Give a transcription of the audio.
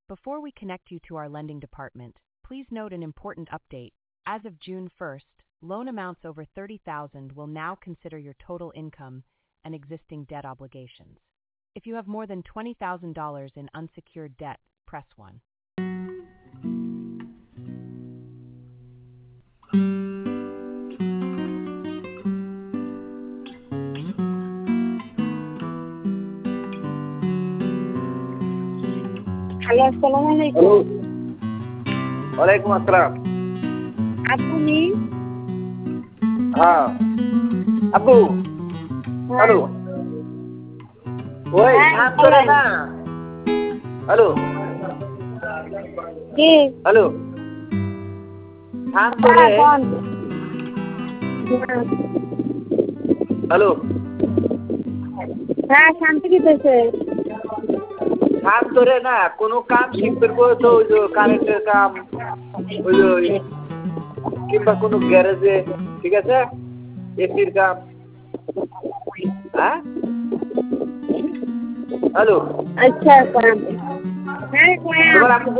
Before we connect you to our lending department, please note an important update. As of June 1st, loan amounts over $30,000 will now consider your total income and existing debt obligations. If you have more than $20,000 in unsecured debt, press 1. Hello, আসসালামু আলাইকুম। ওয়ালাইকুম আসসালাম। আপনি? হ্যাঁ আব্বু। Hello ওই হ্যাঁ, কাম করে না। হ্যালো জি। হ্যালো কাম করে। হ্যাঁ, বল। হ্যালো হ্যাঁ, শান্তি দিতেছে। কাম করে না, কোনো কাম শিখতে করে তো ওই যে কারেন্টের কাম, ওই যে কিংবা কোনো গ্যারেজে, ঠিক আছে, এসির কাম। হ্যাঁ হ্যালো আচ্ছা, হ্যাঁ, তোমার আম্মু